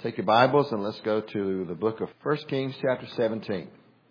Take your Bibles and let's go to the book of 1 Kings chapter 17.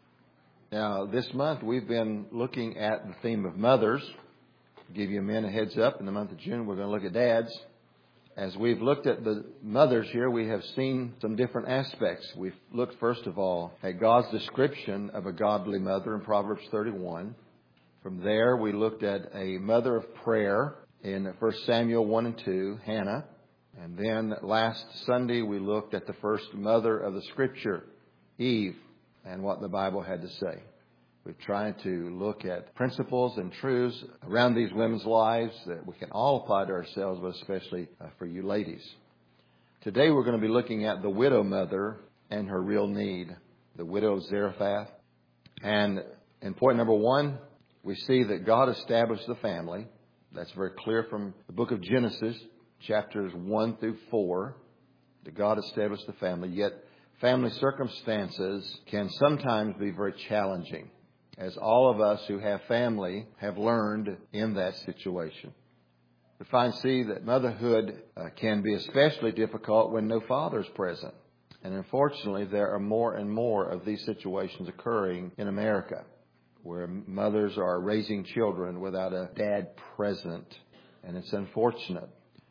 Now, this month we've been looking at the theme of mothers. To give you men a heads up, in the month of June we're going to look at dads. As we've looked at the mothers here, we have seen some different aspects. We've looked first of all at God's description of a godly mother in Proverbs 31. From there we looked at a mother of prayer in 1 Samuel 1 and 2, Hannah. And then last Sunday we looked at the first mother of the Scripture, Eve, and what the Bible had to say. We've tried to look at principles and truths around these women's lives that we can all apply to ourselves, but especially for you ladies. Today we're going to be looking at the widow mother and her real need, the widow of Zarephath. And in point number 1, we see that God established the family. That's very clear from the book of Genesis, chapters 1 through 4, that God established the family. Yet family circumstances can sometimes be very challenging, as all of us who have family have learned in that situation. We see that motherhood can be especially difficult when no father is present. And unfortunately, there are more and more of these situations occurring in America, where mothers are raising children without a dad present. And it's unfortunate.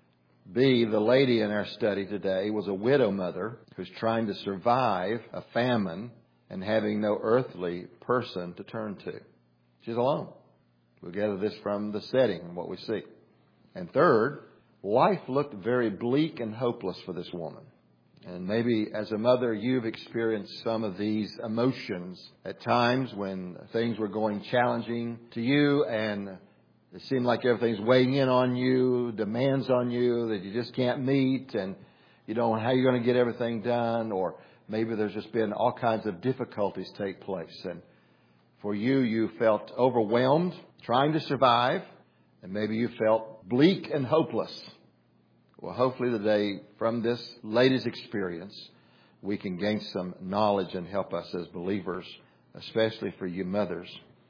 B, the lady in our study today was a widow mother who's trying to survive a famine and having no earthly person to turn to. She's alone. We'll gather this from the setting and what we see. And third, life looked very bleak and hopeless for this woman. And maybe as a mother, you've experienced some of these emotions at times when things were going challenging to you and it seemed like everything's weighing in on you, demands on you that you just can't meet, and you don't know how you're going to get everything done, or maybe there's just been all kinds of difficulties take place. And for you, you felt overwhelmed, trying to survive, and maybe you felt bleak and hopeless. Well, hopefully today, from this latest experience, we can gain some knowledge and help us as believers, especially for you mothers.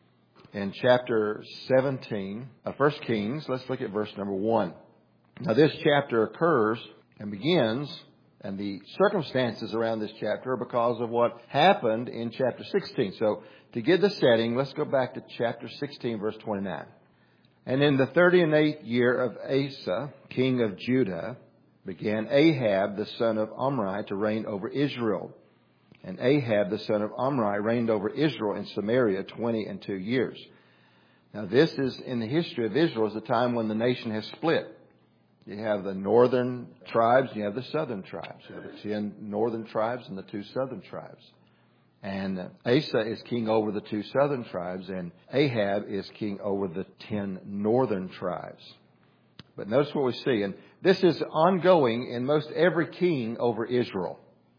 In chapter 17 of 1 Kings, let's look at verse number 1. Now this chapter occurs and begins, and the circumstances around this chapter are because of what happened in chapter 16. So to get the setting, let's go back to chapter 16, verse 29. And in the 38th year of Asa, king of Judah, began Ahab, the son of Omri, to reign over Israel. And Ahab, the son of Omri, reigned over Israel in Samaria 22 years. Now this is, in the history of Israel, is the time when the nation has split. You have the northern tribes, and you have the southern tribes. You have the 10 northern tribes and the 2 southern tribes. And Asa is king over the 2 southern tribes, and Ahab is king over the 10 northern tribes. But notice what we see, and this is ongoing in most every king over Israel.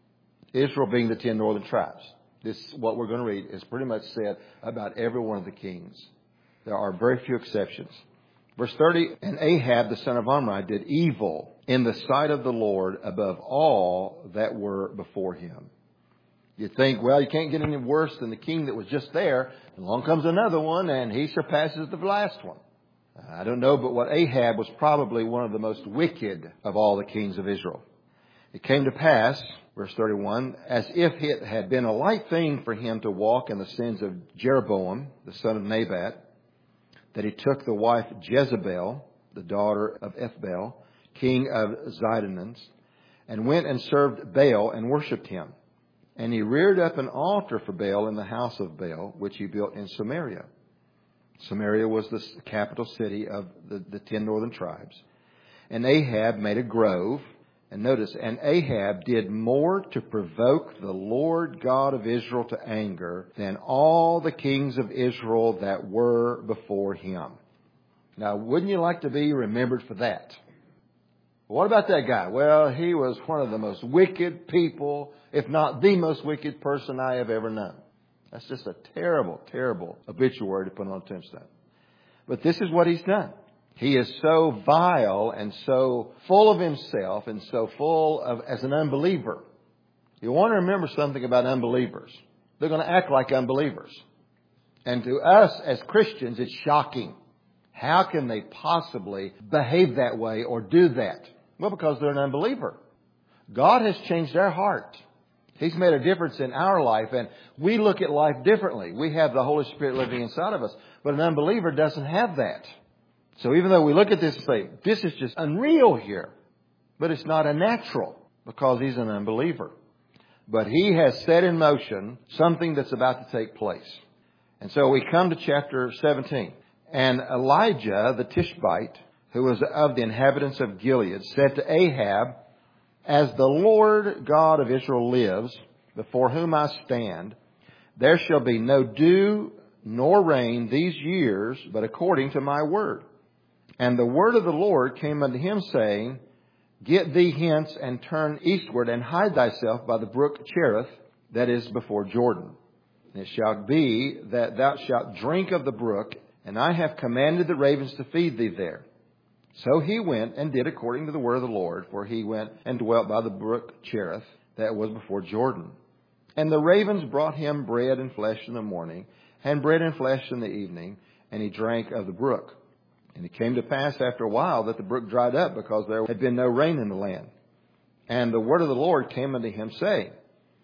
Israel being the 10 northern tribes. This, what we're going to read, is pretty much said about every one of the kings. There are very few exceptions. Verse 30, and Ahab, the son of Omri, did evil in the sight of the Lord above all that were before him. You'd think, well, you can't get any worse than the king that was just there. And along comes another one, and he surpasses the last one. I don't know, but what Ahab was probably one of the most wicked of all the kings of Israel. It came to pass, verse 31, as if it had been a light thing for him to walk in the sins of Jeroboam, the son of Nebat, that he took the wife Jezebel, the daughter of Ethbaal, king of Zidonians, and went and served Baal and worshipped him. And he reared up an altar for Baal in the house of Baal, which he built in Samaria. Samaria was the capital city of the 10 northern tribes. And Ahab made a grove. And notice, and Ahab did more to provoke the Lord God of Israel to anger than all the kings of Israel that were before him. Now, wouldn't you like to be remembered for that? What about that guy? Well, he was one of the most wicked people, if not the most wicked person I have ever known. That's just a terrible, terrible obituary to put on a tombstone. But this is what he's done. He is so vile and so full of himself and so full of, as an unbeliever. You want to remember something about unbelievers. They're going to act like unbelievers. And to us as Christians, it's shocking. How can they possibly behave that way or do that? Well, because they're an unbeliever. God has changed our heart. He's made a difference in our life, and we look at life differently. We have the Holy Spirit living inside of us, but an unbeliever doesn't have that. So even though we look at this and say, this is just unreal here, but it's not unnatural because he's an unbeliever. But he has set in motion something that's about to take place. And so we come to chapter 17. And Elijah the Tishbite, who was of the inhabitants of Gilead, said to Ahab, as the Lord God of Israel lives, before whom I stand, there shall be no dew nor rain these years, but according to my word. And the word of the Lord came unto him, saying, get thee hence and turn eastward and hide thyself by the brook Cherith that is before Jordan. And it shall be that thou shalt drink of the brook, and I have commanded the ravens to feed thee there. So he went and did according to the word of the Lord, for he went and dwelt by the brook Cherith that was before Jordan. And the ravens brought him bread and flesh in the morning, and bread and flesh in the evening, and he drank of the brook. And it came to pass after a while that the brook dried up, because there had been no rain in the land. And the word of the Lord came unto him, saying,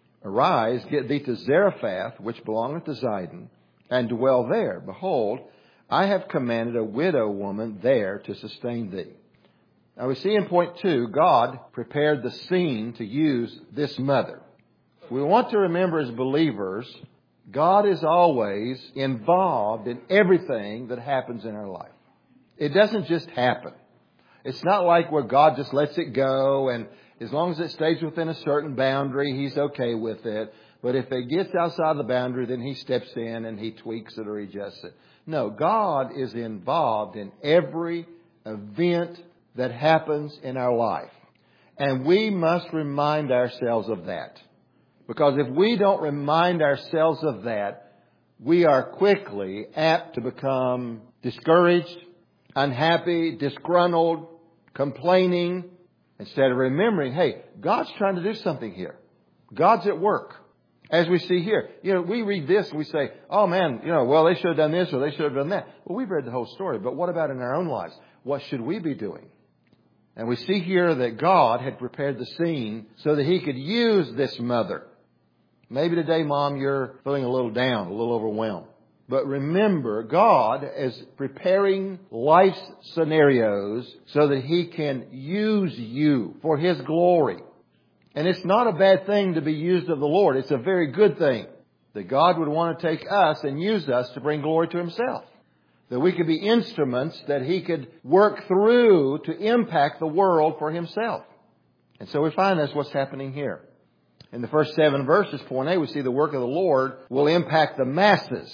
arise, get thee to Zarephath, which belongeth to Zidon, and dwell there. Behold, I have commanded a widow woman there to sustain thee. Now we see in point 2, God prepared the scene to use this mother. We want to remember as believers, God is always involved in everything that happens in our life. It doesn't just happen. It's not like where God just lets it go, and as long as it stays within a certain boundary, He's okay with it. But if it gets outside the boundary, then He steps in and He tweaks it or He adjusts it. No, God is involved in every event that happens in our life. And we must remind ourselves of that. Because if we don't remind ourselves of that, we are quickly apt to become discouraged, unhappy, disgruntled, complaining, instead of remembering, hey, God's trying to do something here. God's at work. As we see here, we read this and we say, oh man, well, they should have done this or they should have done that. Well, we've read the whole story, but what about in our own lives? What should we be doing? And we see here that God had prepared the scene so that He could use this mother. Maybe today, Mom, you're feeling a little down, a little overwhelmed. But remember, God is preparing life's scenarios so that He can use you for His glory. And it's not a bad thing to be used of the Lord. It's a very good thing that God would want to take us and use us to bring glory to Himself. That we could be instruments that He could work through to impact the world for Himself. And so we find that's what's happening here. In the first 7 verses, point A, we see the work of the Lord will impact the masses.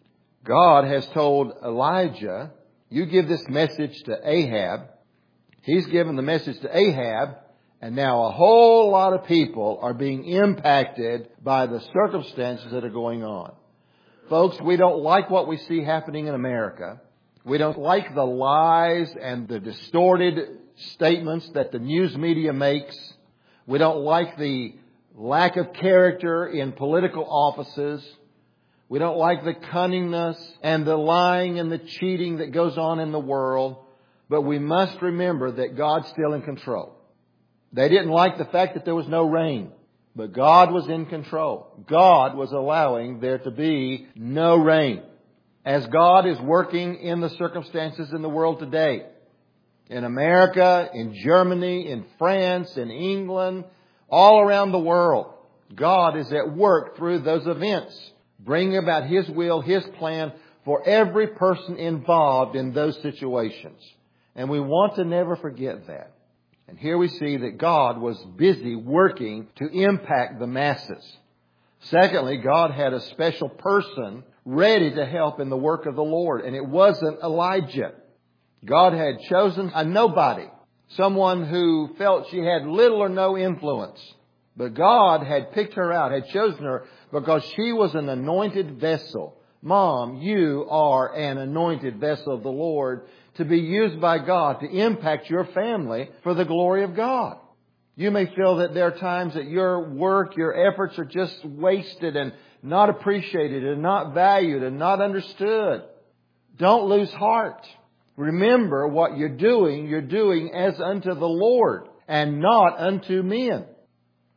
God has told Elijah, you give this message to Ahab. He's given the message to Ahab. And now a whole lot of people are being impacted by the circumstances that are going on. Folks, we don't like what we see happening in America. We don't like the lies and the distorted statements that the news media makes. We don't like the lack of character in political offices. We don't like the cunningness and the lying and the cheating that goes on in the world. But we must remember that God's still in control. They didn't like the fact that there was no rain, but God was in control. God was allowing there to be no rain. As God is working in the circumstances in the world today, in America, in Germany, in France, in England, all around the world, God is at work through those events, bringing about His will, His plan for every person involved in those situations. And we want to never forget that. And here we see that God was busy working to impact the masses. Secondly, God had a special person ready to help in the work of the Lord. And it wasn't Elijah. God had chosen a nobody. Someone who felt she had little or no influence. But God had picked her out, had chosen her because she was an anointed vessel. Mom, you are an anointed vessel of the Lord to be used by God to impact your family for the glory of God. You may feel that there are times that your work, your efforts are just wasted and not appreciated and not valued and not understood. Don't lose heart. Remember what you're doing as unto the Lord and not unto men.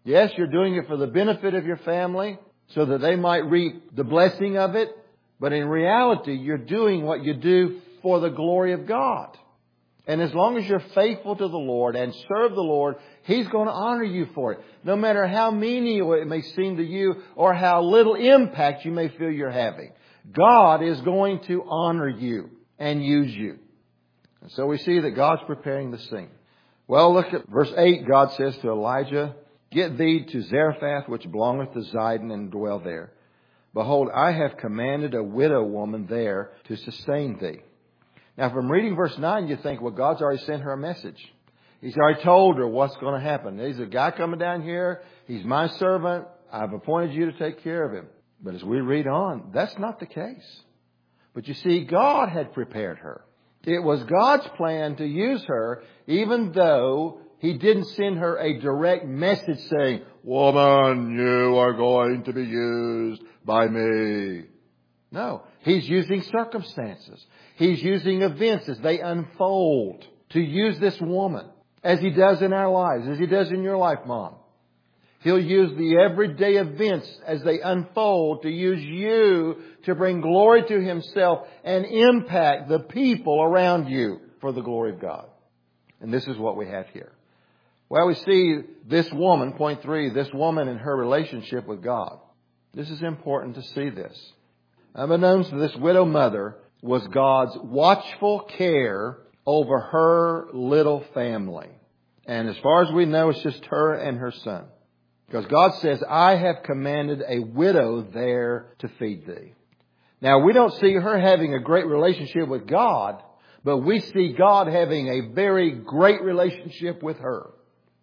Yes, you're doing it for the benefit of your family so that they might reap the blessing of it. But in reality, you're doing what you do for the glory of God. And as long as you're faithful to the Lord and serve the Lord, He's going to honor you for it. No matter how menial it may seem to you or how little impact you may feel you're having. God is going to honor you and use you. And so we see that God's preparing the scene. Well, look at verse 8. God says to Elijah, "Get thee to Zarephath, which belongeth to Zidon, and dwell there. Behold, I have commanded a widow woman there to sustain thee." Now, from reading verse 9, you think, well, God's already sent her a message. He's already told her what's going to happen. There's a guy coming down here. He's my servant. I've appointed you to take care of him. But as we read on, that's not the case. But you see, God had prepared her. It was God's plan to use her, even though He didn't send her a direct message saying, "Woman, you are going to be used by me." No, He's using circumstances. He's using events as they unfold to use this woman, as He does in our lives, as He does in your life, Mom. He'll use the everyday events as they unfold to use you to bring glory to Himself and impact the people around you for the glory of God. And this is what we have here. Well, we see this woman, point 3, this woman and her relationship with God. This is important to see this. Unbeknownst to this widow mother was God's watchful care over her little family. And as far as we know, it's just her and her son. Because God says, "I have commanded a widow there to feed thee." Now, we don't see her having a great relationship with God, but we see God having a very great relationship with her.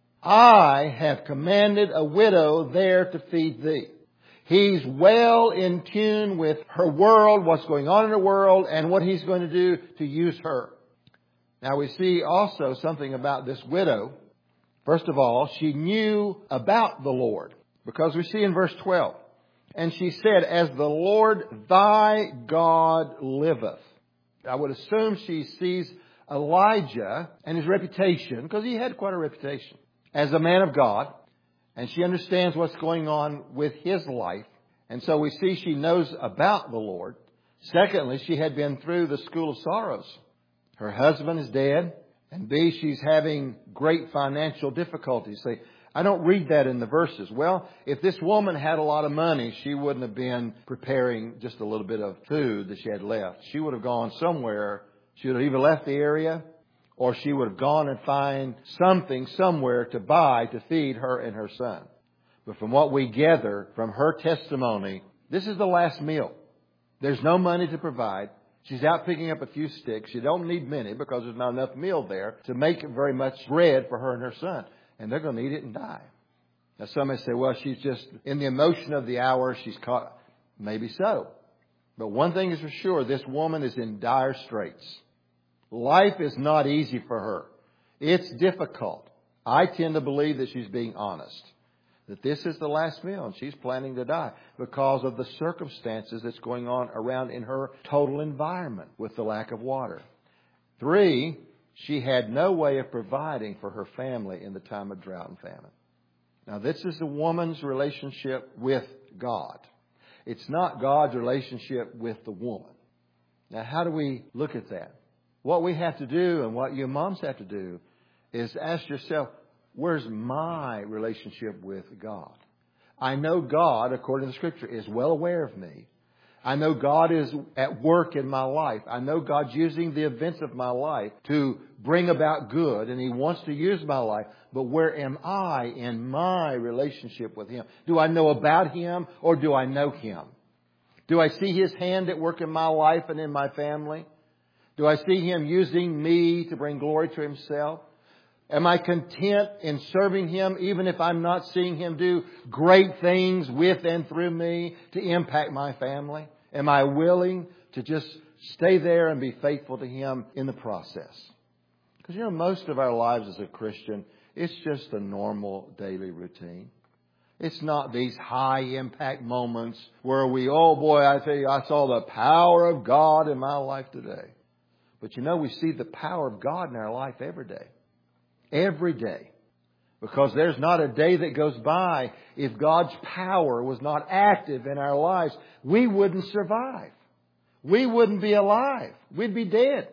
"I have commanded a widow there to feed thee." He's well in tune with her world, what's going on in her world, and what He's going to do to use her. Now, we see also something about this widow. First of all, she knew about the Lord, because we see in verse 12, "And she said, As the Lord thy God liveth." I would assume she sees Elijah and his reputation, because he had quite a reputation, as a man of God. And she understands what's going on with his life. And so we see she knows about the Lord. Secondly, she had been through the school of sorrows. Her husband is dead. And B, she's having great financial difficulties. See, I don't read that in the verses. Well, if this woman had a lot of money, she wouldn't have been preparing just a little bit of food that she had left. She would have gone somewhere. She would have either left the area, or she would have gone and find something somewhere to buy to feed her and her son. But from what we gather from her testimony, this is the last meal. There's no money to provide. She's out picking up a few sticks. She don't need many because there's not enough meal there to make very much bread for her and her son. And they're going to eat it and die. Now some may say, well, she's just in the emotion of the hour. She's caught. Maybe so. But one thing is for sure, this woman is in dire straits. Life is not easy for her. It's difficult. I tend to believe that she's being honest. That this is the last meal and she's planning to die because of the circumstances that's going on around in her total environment with the lack of water. 3, she had no way of providing for her family in the time of drought and famine. Now, this is the woman's relationship with God. It's not God's relationship with the woman. Now, how do we look at that? What we have to do and what you moms have to do is ask yourself, where's my relationship with God? I know God, according to the Scripture, is well aware of me. I know God is at work in my life. I know God's using the events of my life to bring about good, and He wants to use my life. But where am I in my relationship with Him? Do I know about Him or do I know Him? Do I see His hand at work in my life and in my family? Do I see Him using me to bring glory to Himself? Am I content in serving Him even if I'm not seeing Him do great things with and through me to impact my family? Am I willing to just stay there and be faithful to Him in the process? Because, most of our lives as a Christian, it's just a normal daily routine. It's not these high impact moments where we, oh boy, I tell you, I saw the power of God in my life today. But we see the power of God in our life every day. Every day. Because there's not a day that goes by if God's power was not active in our lives. We wouldn't survive. We wouldn't be alive. We'd be dead.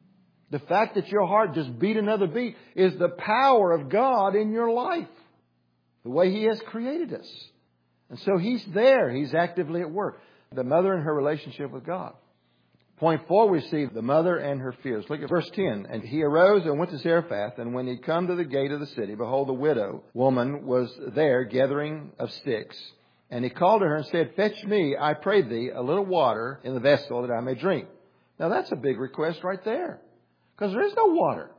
The fact that your heart just beat another beat is the power of God in your life. The way He has created us. And so He's there. He's actively at work. The mother and her relationship with God. Point 4, we see the mother and her fears. Look at verse 10. And he arose and went to Zarephath, and when he come to the gate of the city, behold, the widow woman was there gathering of sticks. And he called to her and said, Fetch me, I pray thee, a little water in the vessel that I may drink. Now that's a big request right there. Because there is no water.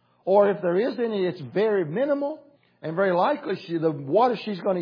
Or if there is any, it's very minimal. And very likely the water she's going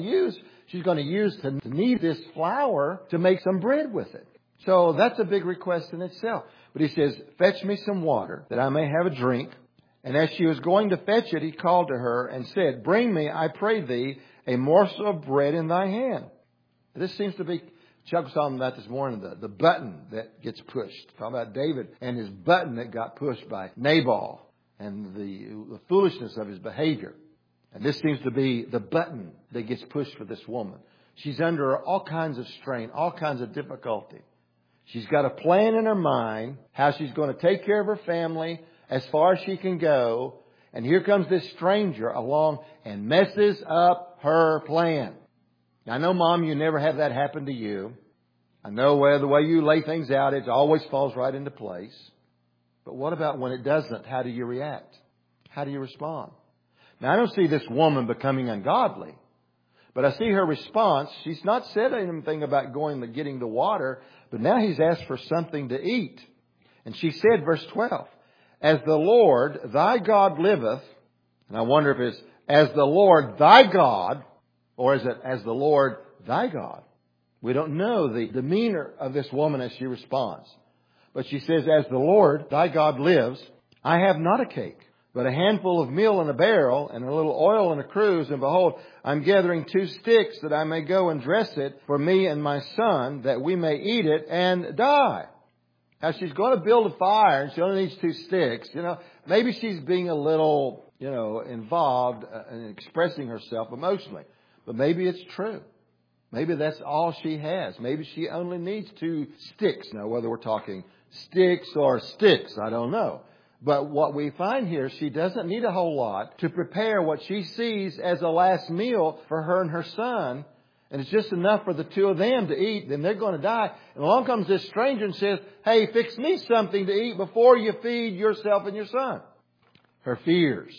to use to knead this flour to make some bread with it. So that's a big request in itself. But he says, Fetch me some water that I may have a drink. And as she was going to fetch it, he called to her and said, Bring me, I pray thee, a morsel of bread in thy hand. This seems to be, Chuck was talking about this morning, the button that gets pushed. Talking about David and his button that got pushed by Nabal and the foolishness of his behavior. And this seems to be the button that gets pushed for this woman. She's under all kinds of strain, all kinds of difficulty. She's got a plan in her mind, how she's going to take care of her family as far as she can go. And here comes this stranger along and messes up her plan. Now, I know, Mom, you never have that happen to you. I know the way you lay things out, it always falls right into place. But what about when it doesn't? How do you react? How do you respond? Now, I don't see this woman becoming ungodly. But I see her response. She's not said anything about going and getting the water. But now he's asked for something to eat. And she said, verse 12, As the Lord thy God liveth. And I wonder if it's as the Lord thy God, or is it as the Lord thy God? We don't know the demeanor of this woman as she responds. But she says, As the Lord thy God lives, I have not a cake, but a handful of meal in a barrel, and a little oil in a cruse. And behold, I'm gathering 2 sticks that I may go and dress it for me and my son, that we may eat it and die. Now, she's going to build a fire, and she only needs 2 sticks. Maybe she's being a little, involved in expressing herself emotionally. But maybe it's true. Maybe that's all she has. Maybe she only needs 2 sticks. Now, whether we're talking sticks or sticks, I don't know. But what we find here, she doesn't need a whole lot to prepare what she sees as a last meal for her and her son. And it's just enough for the 2 of them to eat. Then they're going to die. And along comes this stranger and says, Hey, fix me something to eat before you feed yourself and your son. Her fears.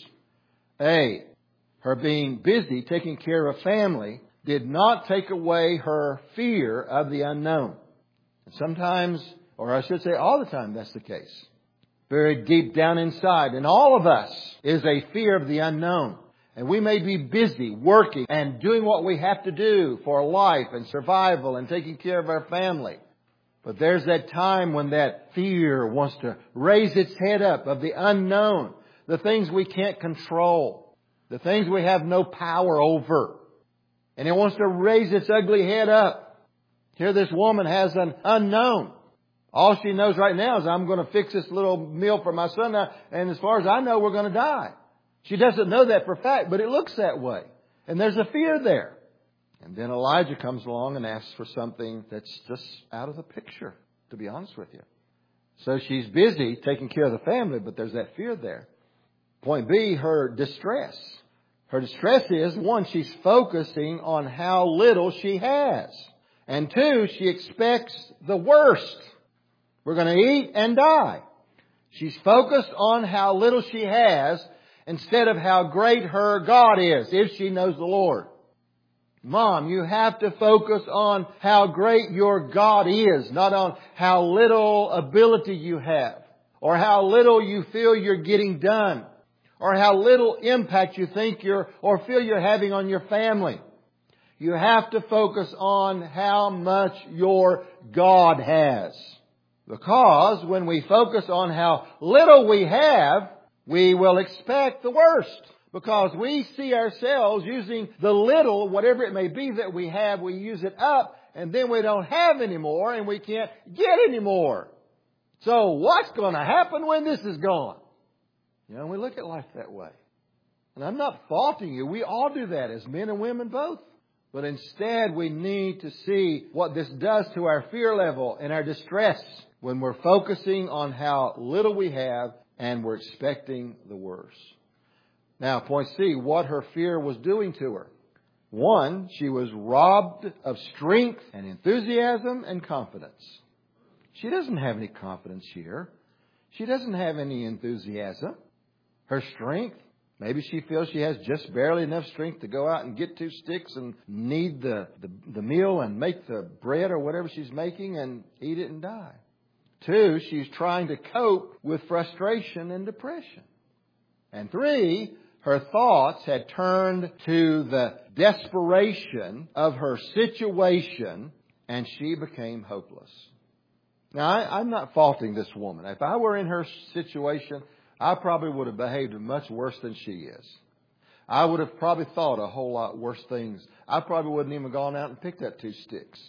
Her being busy taking care of family did not take away her fear of the unknown. And sometimes, or I should say all the time, that's the case. Very deep down inside, in all of us, is a fear of the unknown. And we may be busy working and doing what we have to do for life and survival and taking care of our family. But there's that time when that fear wants to raise its head up of the unknown, the things we can't control, the things we have no power over. And it wants to raise its ugly head up. Here this woman has an unknown. All she knows right now is I'm going to fix this little meal for my son now, and as far as I know, we're going to die. She doesn't know that for a fact, but it looks that way. And there's a fear there. And then Elijah comes along and asks for something that's just out of the picture, to be honest with you. So she's busy taking care of the family, but there's that fear there. Point B, her distress. Her distress is, 1, she's focusing on how little she has. And 2, she expects the worst. We're going to eat and die. She's focused on how little she has instead of how great her God is, if she knows the Lord. Mom, you have to focus on how great your God is, not on how little ability you have, or how little you feel you're getting done, or how little impact you think or feel you're having on your family. You have to focus on how much your God has. Because when we focus on how little we have, we will expect the worst. Because we see ourselves using the little, whatever it may be that we have, we use it up, and then we don't have any more, and we can't get any more. So what's going to happen when this is gone? We look at life that way. And I'm not faulting you. We all do that as men and women both. But instead, we need to see what this does to our fear level and our distress when we're focusing on how little we have and we're expecting the worst. Now, point C, what her fear was doing to her. 1, she was robbed of strength and enthusiasm and confidence. She doesn't have any confidence here. She doesn't have any enthusiasm. Her strength, maybe she feels she has just barely enough strength to go out and get 2 sticks and knead the meal and make the bread or whatever she's making and eat it and die. 2, she's trying to cope with frustration and depression. And 3, her thoughts had turned to the desperation of her situation and she became hopeless. Now, I'm not faulting this woman. If I were in her situation, I probably would have behaved much worse than she is. I would have probably thought a whole lot worse things. I probably wouldn't even gone out and picked up 2 sticks.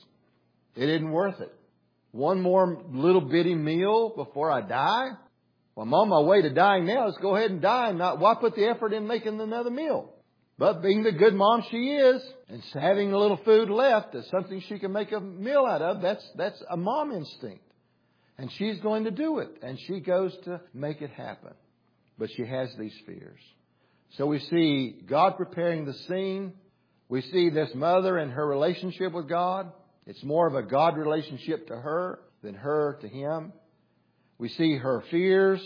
It isn't worth it. One more little bitty meal before I die? Well, I'm on my way to dying now. Let's go ahead and die. Why put the effort in making another meal? But being the good mom she is, and having a little food left is something she can make a meal out of, that's a mom instinct. And she's going to do it. And she goes to make it happen. But she has these fears. So we see God preparing the scene. We see this mother and her relationship with God. It's more of a God relationship to her than her to Him. We see her fears.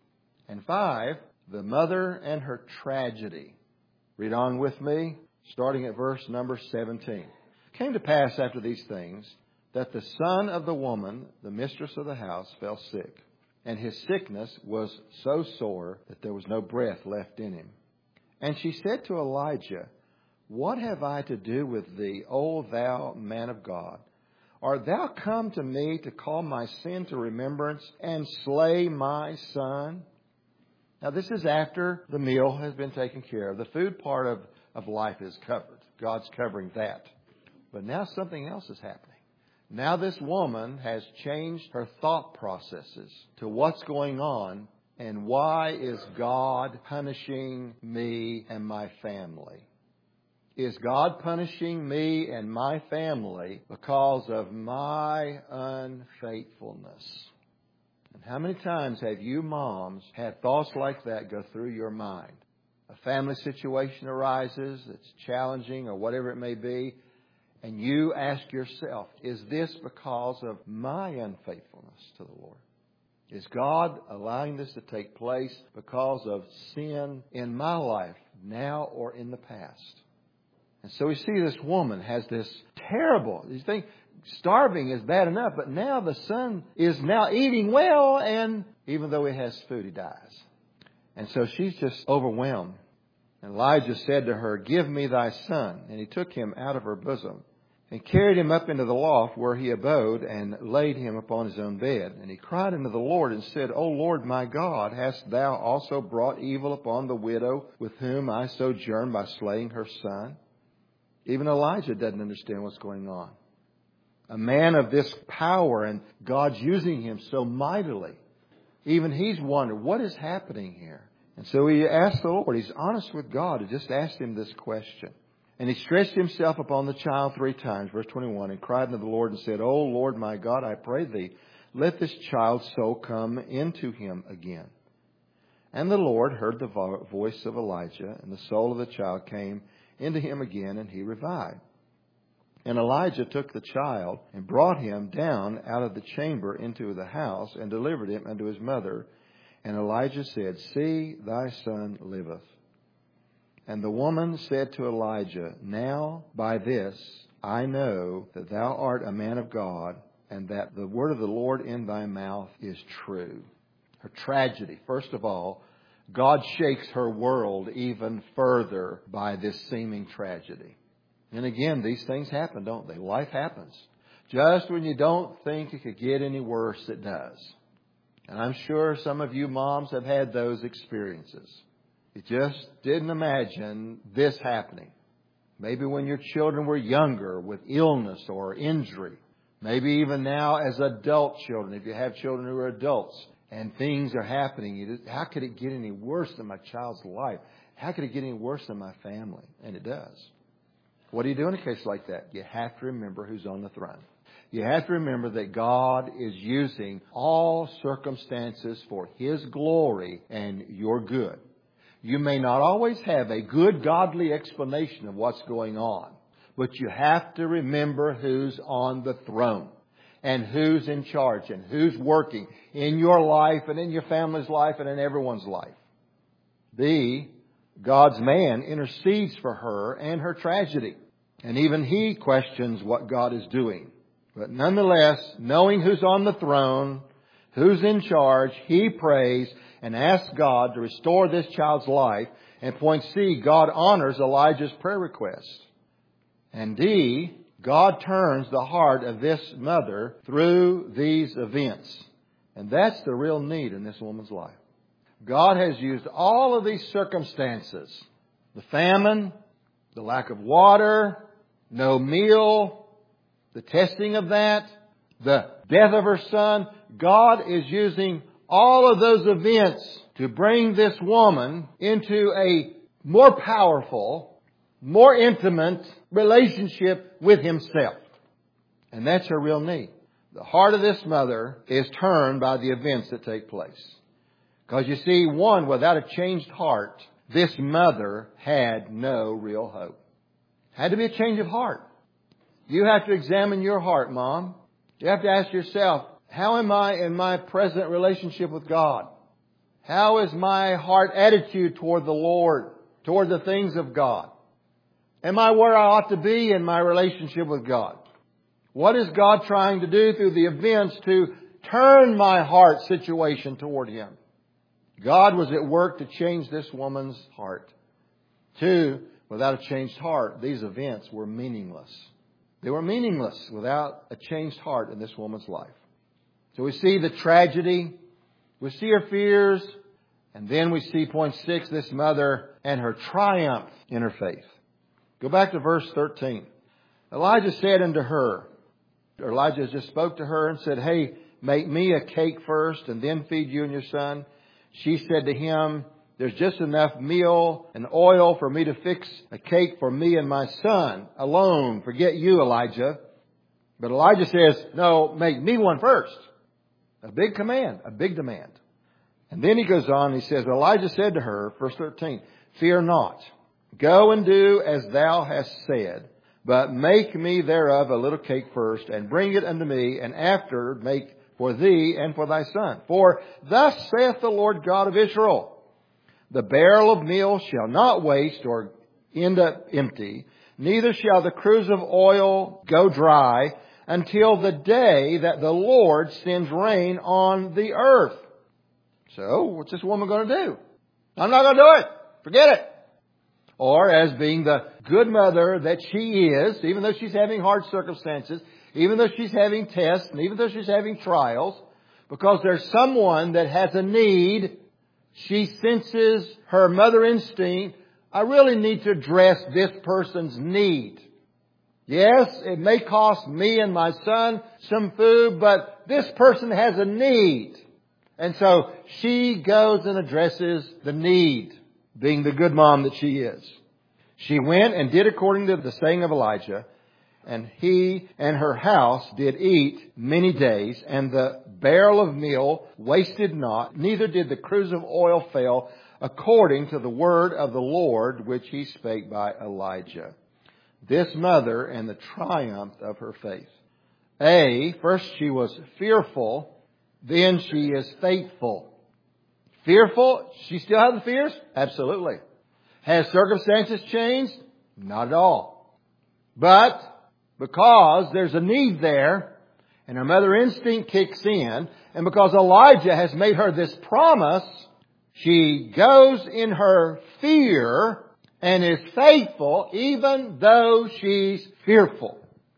And 5, the mother and her tragedy. Read on with me, starting at verse number 17. It came to pass after these things that the son of the woman, the mistress of the house, fell sick. And his sickness was so sore that there was no breath left in him. And she said to Elijah, What have I to do with thee, O thou man of God? Art thou come to me to call my sin to remembrance and slay my son? Now this is after the meal has been taken care of. The food part of life is covered. God's covering that. But now something else is happening. Now this woman has changed her thought processes to what's going on and why is God punishing me and my family? Is God punishing me and my family because of my unfaithfulness? And how many times have you moms had thoughts like that go through your mind? A family situation arises, it's challenging or whatever it may be, and you ask yourself, is this because of my unfaithfulness to the Lord? Is God allowing this to take place because of sin in my life now or in the past? And so we see this woman has this terrible, you think starving is bad enough, but now the son is now eating well, and even though he has food, he dies. And so she's just overwhelmed. And Elijah said to her, Give me thy son. And he took him out of her bosom and carried him up into the loft where he abode and laid him upon his own bed. And he cried unto the Lord and said, O Lord my God, hast thou also brought evil upon the widow with whom I sojourn by slaying her son? Even Elijah doesn't understand what's going on. A man of this power and God's using him so mightily. Even he's wondering, what is happening here? And so he asked the Lord, he's honest with God, he just asked him this question. And he stretched himself upon the child 3 times, verse 21, and cried unto the Lord and said, O Lord my God, I pray thee, let this child's soul come into him again. And the Lord heard the voice of Elijah, and the soul of the child came into him again, and he revived. And Elijah took the child and brought him down out of the chamber into the house and delivered him unto his mother. And Elijah said, See, thy son liveth. And the woman said to Elijah, Now by this I know that thou art a man of God, and that the word of the Lord in thy mouth is true. Her tragedy, first of all, God shakes her world even further by this seeming tragedy. And again, these things happen, don't they? Life happens. Just when you don't think it could get any worse, it does. And I'm sure some of you moms have had those experiences. You just didn't imagine this happening. Maybe when your children were younger with illness or injury. Maybe even now as adult children, if you have children who are adults and things are happening. How could it get any worse than my child's life? how could it get any worse than my family? And it does. What do you do in a case like that? You have to remember who's on the throne. You have to remember that God is using all circumstances for His glory and your good. You may not always have a good, godly explanation of what's going on, but you have to remember who's on the throne and who's in charge and who's working in your life and in your family's life and in everyone's life. God's man intercedes for her and her tragedy. And even he questions what God is doing. But nonetheless, knowing who's on the throne, who's in charge, he prays and asks God to restore this child's life. And point C, God honors Elijah's prayer request. And D, God turns the heart of this mother through these events. And that's the real need in this woman's life. God has used all of these circumstances, the famine, the lack of water, no meal, the testing of that, the death of her son. God is using all of those events to bring this woman into a more powerful, more intimate relationship with Himself. And that's her real need. The heart of this mother is turned by the events that take place. Because you see, without a changed heart, this mother had no real hope. Had to be a change of heart. You have to examine your heart, Mom. You have to ask yourself, how am I in my present relationship with God? How is my heart attitude toward the Lord, toward the things of God? Am I where I ought to be in my relationship with God? What is God trying to do through the events to turn my heart situation toward Him? God was at work to change this woman's heart. 2, without a changed heart, these events were meaningless. They were meaningless without a changed heart in this woman's life. So we see the tragedy, we see her fears, and then we see point 6, this mother and her triumph in her faith. Go back to verse 13. Elijah said unto her, Elijah just spoke to her and said, hey, make me a cake first and then feed you and your son. She said to him, there's just enough meal and oil for me to fix a cake for me and my son alone. Forget you, Elijah. But Elijah says, no, make me one first. A big command, a big demand. And then he goes on, he says, Elijah said to her, verse 13, fear not. Go and do as thou hast said, but make me thereof a little cake first, and bring it unto me, and after make for thee and for thy son. For thus saith the Lord God of Israel, the barrel of meal shall not waste or end up empty, neither shall the cruse of oil go dry, until the day that the Lord sends rain on the earth. So, what's this woman going to do? I'm not going to do it. Forget it. Or as being the good mother that she is, even though she's having hard circumstances, even though she's having tests, and even though she's having trials, because there's someone that has a need, she senses her mother instinct, I really need to address this person's need. Yes, it may cost me and my son some food, but this person has a need. And so she goes and addresses the need, being the good mom that she is. She went and did according to the saying of Elijah, and he and her house did eat many days, and the barrel of meal wasted not, neither did the cruse of oil fail, according to the word of the Lord which He spake by Elijah. This mother and the triumph of her faith. First she was fearful, then she is faithful. Fearful? She still has the fears? Absolutely. Has circumstances changed? Not at all. But because there's a need there, and her mother instinct kicks in, and because Elijah has made her this promise, she goes in her fear and is faithful even though she's fearful.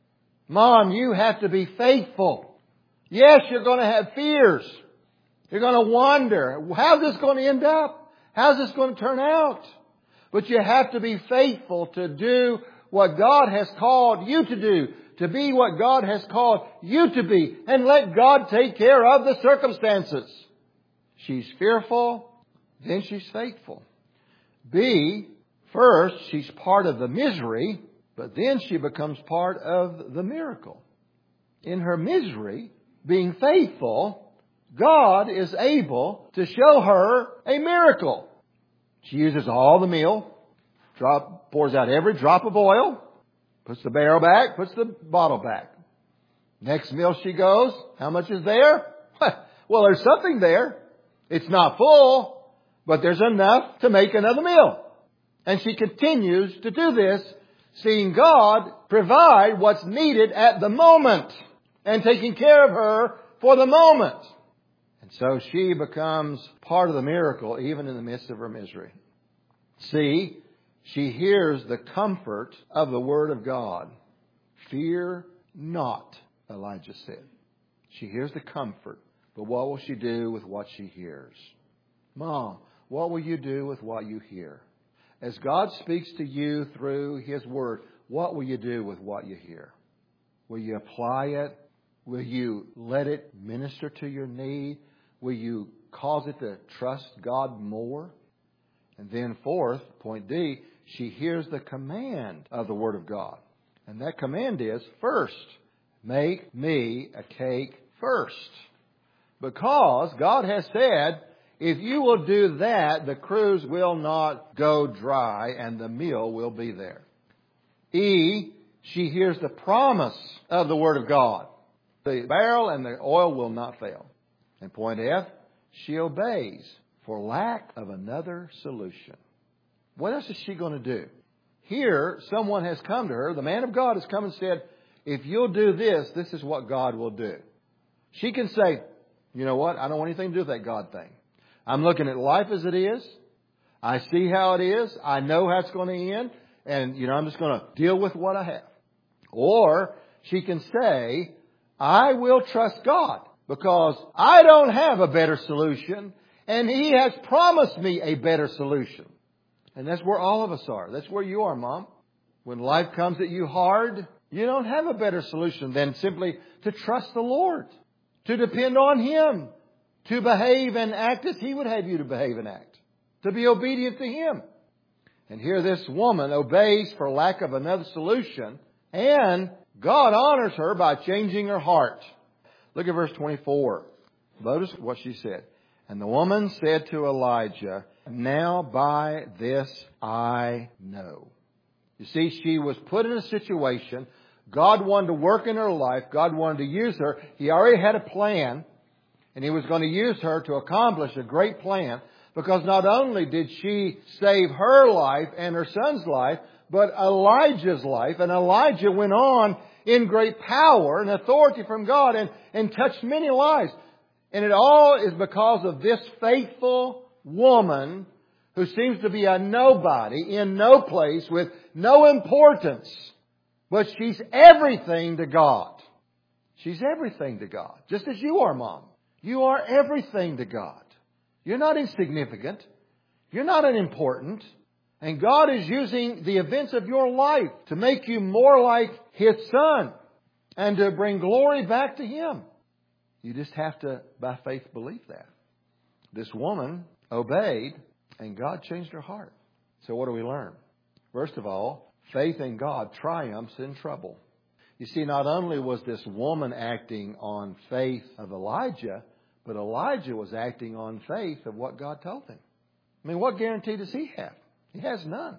Mom, you have to be faithful. Yes, you're going to have fears. You're going to wonder, how's this going to end up? How's this going to turn out? But you have to be faithful to do what God has called you to do, to be what God has called you to be, and let God take care of the circumstances. She's fearful, then she's faithful. B, first, she's part of the misery, but then she becomes part of the miracle. In her misery, being faithful, God is able to show her a miracle. She uses all the meal, pours out every drop of oil, puts the barrel back, puts the bottle back. Next meal she goes, how much is there? Well, there's something there. It's not full, but there's enough to make another meal. And she continues to do this, seeing God provide what's needed at the moment and taking care of her for the moment. And so she becomes part of the miracle even in the midst of her misery. C, she hears the comfort of the Word of God. Fear not, Elijah said. She hears the comfort, but what will she do with what she hears? Mom, what will you do with what you hear? As God speaks to you through His Word, what will you do with what you hear? Will you apply it? Will you let it minister to your need? Will you cause it to trust God more? And then fourth, point D, she hears the command of the Word of God. And that command is, first, make me a cake first. Because God has said, if you will do that, the cruse will not go dry and the meal will be there. E, she hears the promise of the Word of God. The barrel and the oil will not fail. And point F, she obeys for lack of another solution. What else is she going to do? Here, someone has come to her. The man of God has come and said, if you'll do this, this is what God will do. She can say, you know what? I don't want anything to do with that God thing. I'm looking at life as it is. I see how it is. I know how it's going to end. And, I'm just going to deal with what I have. Or she can say, I will trust God because I don't have a better solution and He has promised me a better solution. And that's where all of us are. That's where you are, Mom. When life comes at you hard, you don't have a better solution than simply to trust the Lord, to depend on Him, to behave and act as He would have you to behave and act, to be obedient to Him. And here this woman obeys for lack of another solution, and God honors her by changing her heart. Look at verse 24. Notice what she said. And the woman said to Elijah, now by this I know. You see, she was put in a situation. God wanted to work in her life. God wanted to use her. He already had a plan, and He was going to use her to accomplish a great plan. Because not only did she save her life and her son's life, but Elijah's life. And Elijah went on in great power and authority from God and touched many lives. And it all is because of this faithful woman who seems to be a nobody in no place with no importance. But she's everything to God. She's everything to God. Just as you are, Mom. You are everything to God. You're not insignificant. You're not unimportant. And God is using the events of your life to make you more like His Son and to bring glory back to Him. You just have to, by faith, believe that. This woman obeyed and God changed her heart. So what do we learn? First of all, faith in God triumphs in trouble. You see, not only was this woman acting on faith of Elijah, but Elijah was acting on faith of what God told him. I mean, what guarantee does he have? He has none.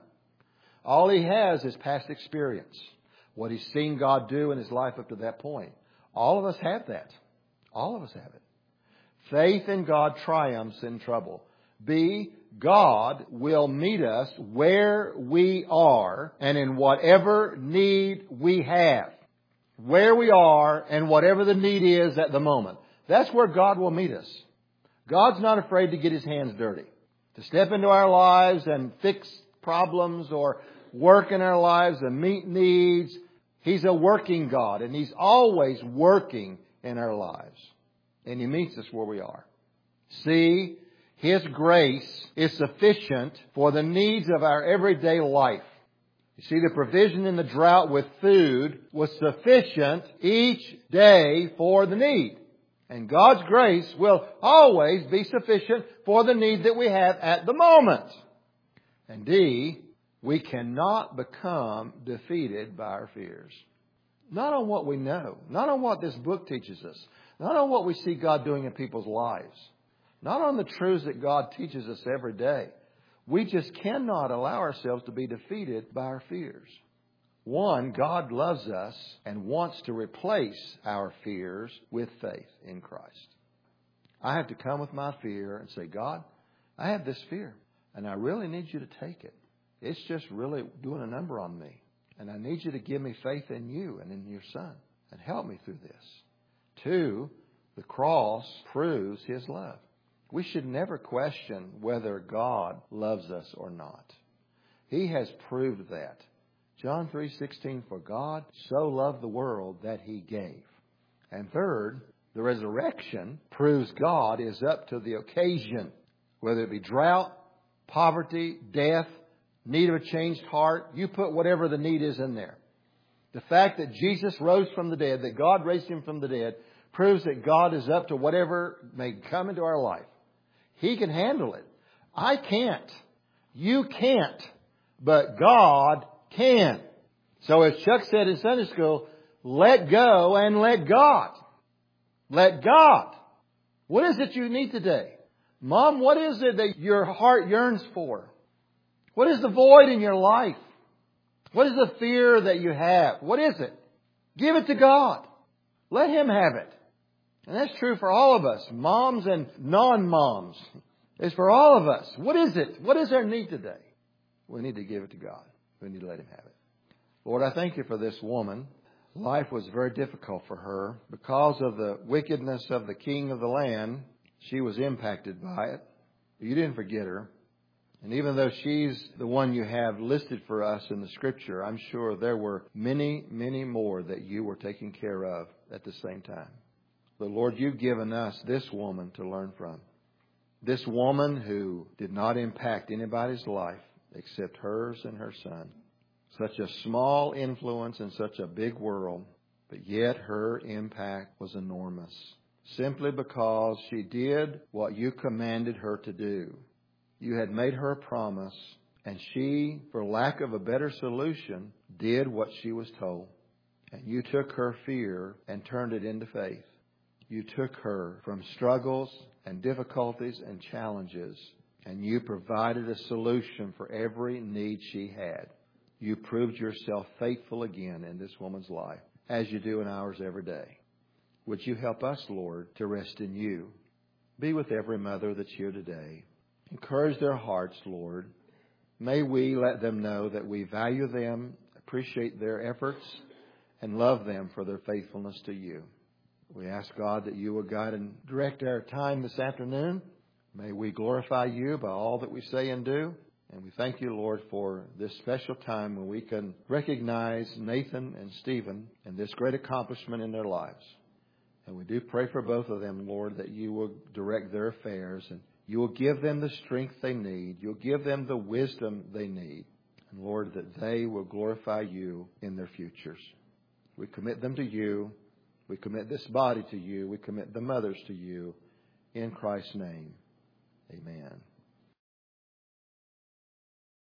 All he has is past experience. What he's seen God do in his life up to that point. All of us have that. All of us have it. Faith in God triumphs in trouble. B, God will meet us where we are and in whatever need we have. Where we are and whatever the need is at the moment. That's where God will meet us. God's not afraid to get His hands dirty. To step into our lives and fix problems or work in our lives and meet needs. He's a working God and He's always working in our lives. And He meets us where we are. C, His grace is sufficient for the needs of our everyday life. You see, the provision in the drought with food was sufficient each day for the need. And God's grace will always be sufficient for the need that we have at the moment. And D, we cannot become defeated by our fears. Not on what we know, not on what this book teaches us, not on what we see God doing in people's lives, not on the truths that God teaches us every day. We just cannot allow ourselves to be defeated by our fears. One, God loves us and wants to replace our fears with faith in Christ. I have to come with my fear and say, God, I have this fear, and I really need you to take it. It's just really doing a number on me. And I need you to give me faith in you and in your Son and help me through this. Two, the cross proves His love. We should never question whether God loves us or not. He has proved that. John 3:16, for God so loved the world that He gave. And third, the resurrection proves God is up to the occasion. Whether it be drought, poverty, death, need of a changed heart, you put whatever the need is in there. The fact that Jesus rose from the dead, that God raised Him from the dead, proves that God is up to whatever may come into our life. He can handle it. I can't. You can't. But God can. So as Chuck said in Sunday school, let go and let God. Let God. What is it you need today? Mom, what is it that your heart yearns for? What is the void in your life? What is the fear that you have? What is it? Give it to God. Let Him have it. And that's true for all of us, moms and non-moms. It's for all of us. What is it? What is our need today? We need to give it to God. We need to let Him have it. Lord, I thank You for this woman. Life was very difficult for her. Because of the wickedness of the king of the land, she was impacted by it. But You didn't forget her. And even though she's the one You have listed for us in the Scripture, I'm sure there were many, many more that You were taking care of at the same time. But Lord, You've given us this woman to learn from. This woman who did not impact anybody's life except hers and her son. Such a small influence in such a big world, but yet her impact was enormous. Simply because she did what You commanded her to do. You had made her a promise, and she, for lack of a better solution, did what she was told. And You took her fear and turned it into faith. You took her from struggles and difficulties and challenges, and You provided a solution for every need she had. You proved Yourself faithful again in this woman's life, as You do in ours every day. Would You help us, Lord, to rest in You? Be with every mother that's here today. Encourage their hearts, Lord. May we let them know that we value them, appreciate their efforts, and love them for their faithfulness to You. We ask, God, that You will guide and direct our time this afternoon. May we glorify You by all that we say and do. And we thank You, Lord, for this special time when we can recognize Nathan and Stephen and this great accomplishment in their lives. And we do pray for both of them, Lord, that You will direct their affairs and You will give them the strength they need. You'll give them the wisdom they need. And Lord, that they will glorify You in their futures. We commit them to You. We commit this body to You. We commit the mothers to You. In Christ's name, amen.